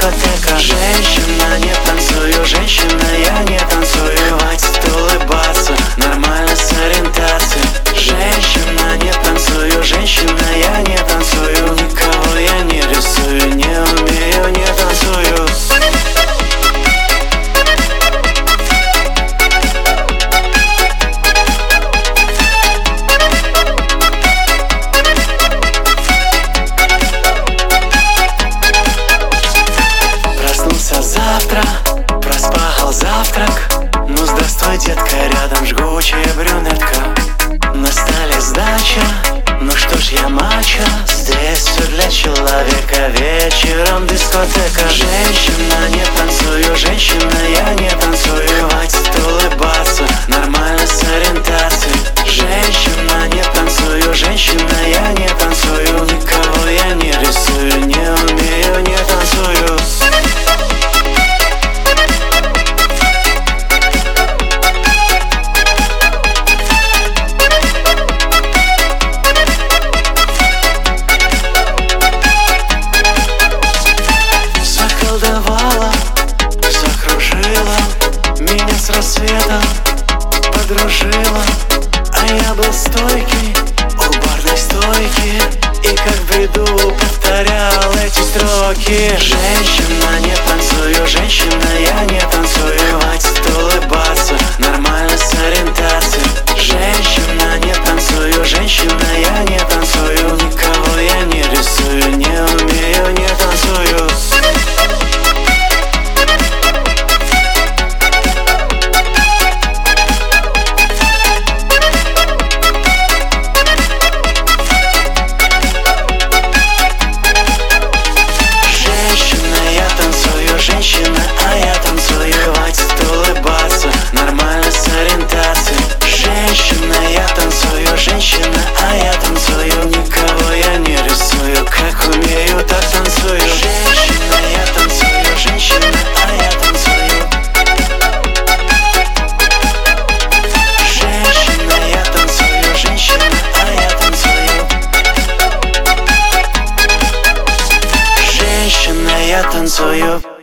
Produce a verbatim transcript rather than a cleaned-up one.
дискотека. Женщина, не танцую, женщина, я не танцую. Хватит улыбаться, нормально с ориентацией. Женщина, не танцую, женщина, я не танцую. Никого я не рисую, не умею, не танцую. Завтра проспахал завтрак. Ну здравствуй, детка, рядом жгучая брюнетка. На столе сдача, ну что ж я мачо. Здесь все для человека, вечером дискотека. Женщина, не танцую, женщина, я не танцую. Хватит улыбаться, нормально с ориентацией. Женщина, не танцую, женщина, я не танцую. Никого я не рисую, не умею, не танцую. Меня с рассветом подружила, а я был стойкий у барной стойки. И как в бреду повторял эти строки. Женщина, не танцую, женщина, я не танцую. Хватит улыбаться, нормально с ориентацией. Женщина, не танцую, женщина, я не танцую. Никого я не рисую, не умею, не танцую. Женщина, а я танцую. Хватит улыбаться, нормально с ориентацией. Женщина, я танцую, женщина, а я танцую. Никого я не рисую, как умею, так танцую. Женщина, я танцую, женщина, а я танцую. Женщина, я танцую, женщина, а я танцую. Женщина, я танцую.